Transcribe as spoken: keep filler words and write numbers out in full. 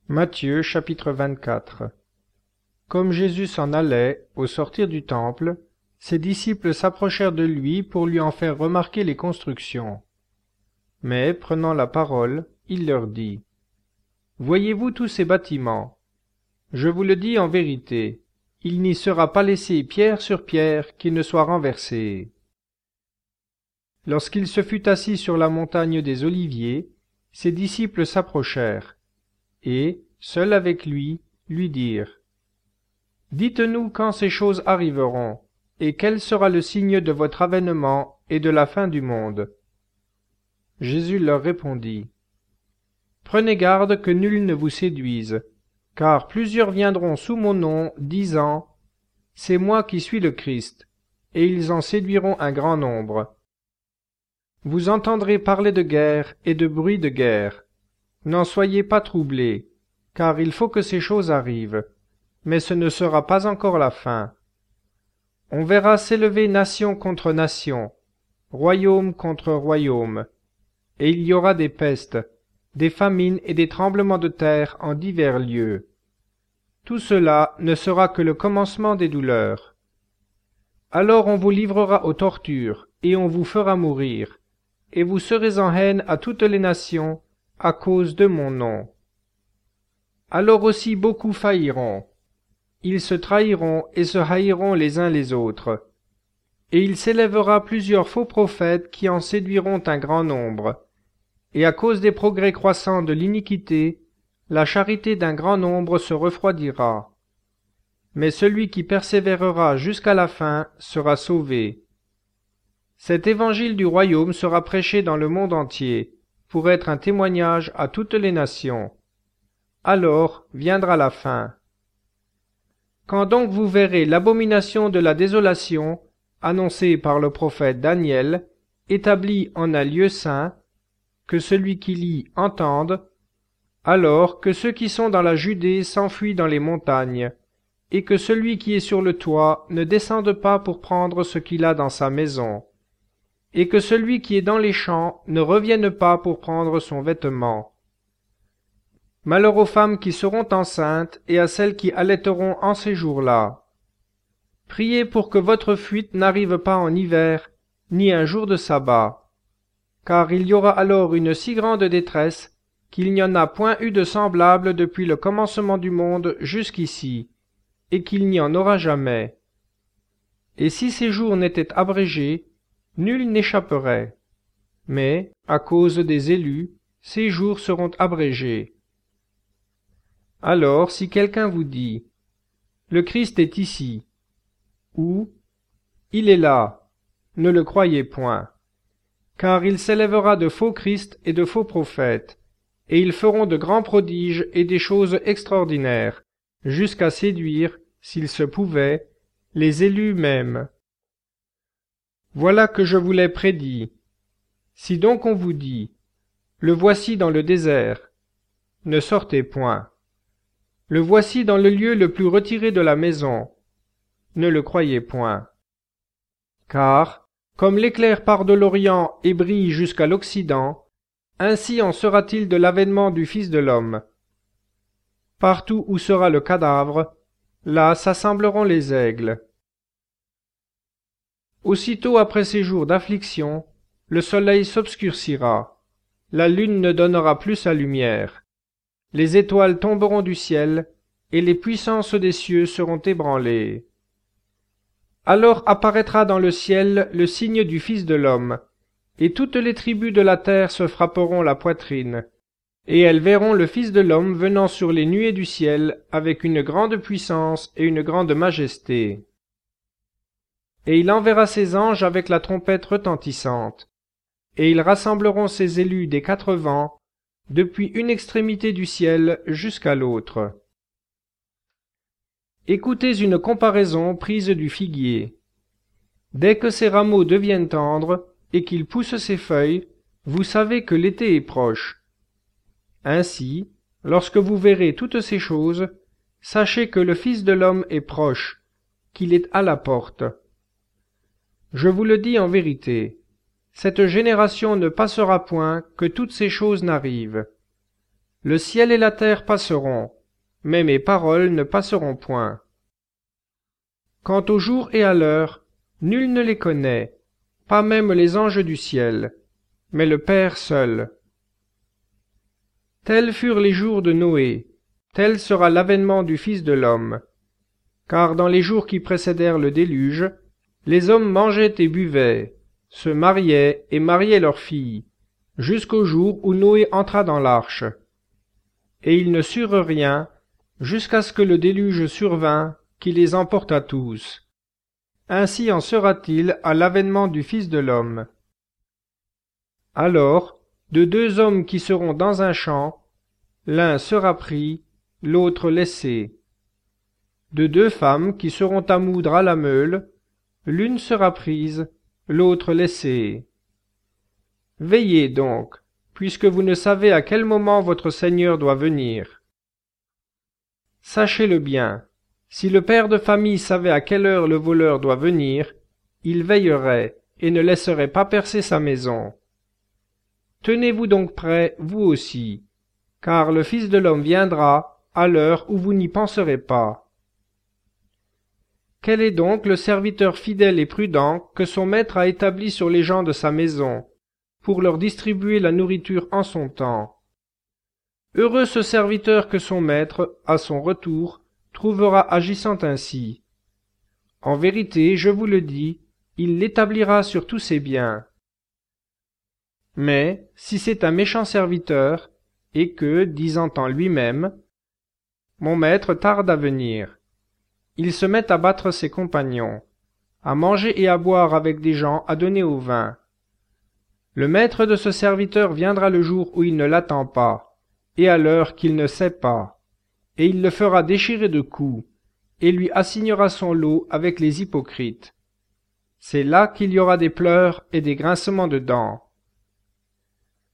Matthieu chapitre vingt-quatre. Comme Jésus s'en allait, au sortir du temple, ses disciples s'approchèrent de lui pour lui en faire remarquer les constructions. Mais, prenant la parole, il leur dit : « Voyez-vous tous ces bâtiments ? Je vous le dis en vérité, il n'y sera pas laissé pierre sur pierre qui ne soit renversée. » Lorsqu'il se fut assis sur la montagne des Oliviers, ses disciples s'approchèrent, et, seuls avec lui, lui dirent : « Dites-nous quand ces choses arriveront, et quel sera le signe de votre avènement et de la fin du monde. » Jésus leur répondit : « Prenez garde que nul ne vous séduise, car plusieurs viendront sous mon nom, disant : C'est moi qui suis le Christ, et ils en séduiront un grand nombre. Vous entendrez parler de guerre et de bruit de guerre. N'en soyez pas troublés, car il faut que ces choses arrivent, mais ce ne sera pas encore la fin. On verra s'élever nation contre nation, royaume contre royaume, et il y aura des pestes, des famines et des tremblements de terre en divers lieux. Tout cela ne sera que le commencement des douleurs. Alors on vous livrera aux tortures, et on vous fera mourir, et vous serez en haine à toutes les nations, à cause de mon nom. Alors aussi beaucoup failliront. Ils se trahiront et se haïront les uns les autres. Et il s'élèvera plusieurs faux prophètes qui en séduiront un grand nombre. Et à cause des progrès croissants de l'iniquité, la charité d'un grand nombre se refroidira. Mais celui qui persévérera jusqu'à la fin sera sauvé. Cet évangile du royaume sera prêché dans le monde entier, pour être un témoignage à toutes les nations. Alors viendra la fin. Quand donc vous verrez l'abomination de la désolation, annoncée par le prophète Daniel, établie en un lieu saint, que celui qui lit entende, alors que ceux qui sont dans la Judée s'enfuient dans les montagnes, et que celui qui est sur le toit ne descende pas pour prendre ce qu'il a dans sa maison, et que celui qui est dans les champs ne revienne pas pour prendre son vêtement. Malheur aux femmes qui seront enceintes et à celles qui allaiteront en ces jours-là. Priez pour que votre fuite n'arrive pas en hiver, ni un jour de sabbat, car il y aura alors une si grande détresse qu'il n'y en a point eu de semblable depuis le commencement du monde jusqu'ici, et qu'il n'y en aura jamais. Et si ces jours n'étaient abrégés, nul n'échapperait. Mais, à cause des élus, ces jours seront abrégés. Alors, si quelqu'un vous dit : Le Christ est ici, ou Il est là, ne le croyez point, car il s'élèvera de faux Christ et de faux prophètes, et ils feront de grands prodiges et des choses extraordinaires, jusqu'à séduire, s'il se pouvait, les élus mêmes. Voilà que je vous l'ai prédit. Si donc on vous dit : Le voici dans le désert, ne sortez point. Le voici dans le lieu le plus retiré de la maison, ne le croyez point. Car, comme l'éclair part de l'Orient et brille jusqu'à l'Occident, ainsi en sera-t-il de l'avènement du Fils de l'homme. Partout où sera le cadavre, là s'assembleront les aigles. Aussitôt après ces jours d'affliction, le soleil s'obscurcira, la lune ne donnera plus sa lumière, les étoiles tomberont du ciel, et les puissances des cieux seront ébranlées. Alors apparaîtra dans le ciel le signe du Fils de l'homme, et toutes les tribus de la terre se frapperont la poitrine, et elles verront le Fils de l'homme venant sur les nuées du ciel avec une grande puissance et une grande majesté. Et il enverra ses anges avec la trompette retentissante, et ils rassembleront ses élus des quatre vents, depuis une extrémité du ciel jusqu'à l'autre. Écoutez une comparaison prise du figuier. Dès que ses rameaux deviennent tendres, et qu'il pousse ses feuilles, vous savez que l'été est proche. Ainsi, lorsque vous verrez toutes ces choses, sachez que le Fils de l'homme est proche, qu'il est à la porte. Je vous le dis en vérité, cette génération ne passera point que toutes ces choses n'arrivent. Le ciel et la terre passeront, mais mes paroles ne passeront point. Quant au jour et à l'heure, nul ne les connaît, pas même les anges du ciel, mais le Père seul. Tels furent les jours de Noé, tel sera l'avènement du Fils de l'homme. Car dans les jours qui précédèrent le déluge, les hommes mangeaient et buvaient, se mariaient et mariaient leurs filles, jusqu'au jour où Noé entra dans l'arche. Et ils ne surent rien, jusqu'à ce que le déluge survint, qui les emporta tous. Ainsi en sera-t-il à l'avènement du Fils de l'homme. Alors, de deux hommes qui seront dans un champ, l'un sera pris, l'autre laissé. De deux femmes qui seront à moudre à la meule, l'une sera prise, l'autre laissée. Veillez donc, puisque vous ne savez à quel moment votre Seigneur doit venir. Sachez-le bien, si le père de famille savait à quelle heure le voleur doit venir, il veillerait et ne laisserait pas percer sa maison. Tenez-vous donc prêts, vous aussi, car le Fils de l'homme viendra à l'heure où vous n'y penserez pas. Quel est donc le serviteur fidèle et prudent que son maître a établi sur les gens de sa maison, pour leur distribuer la nourriture en son temps? Heureux ce serviteur que son maître, à son retour, trouvera agissant ainsi. En vérité, je vous le dis, il l'établira sur tous ses biens. Mais, si c'est un méchant serviteur, et que, disant en lui-même, « Mon maître tarde à venir », il se met à battre ses compagnons, à manger et à boire avec des gens à donner au vin. Le maître de ce serviteur viendra le jour où il ne l'attend pas, et à l'heure qu'il ne sait pas, et il le fera déchirer de coups, et lui assignera son lot avec les hypocrites. C'est là qu'il y aura des pleurs et des grincements de dents.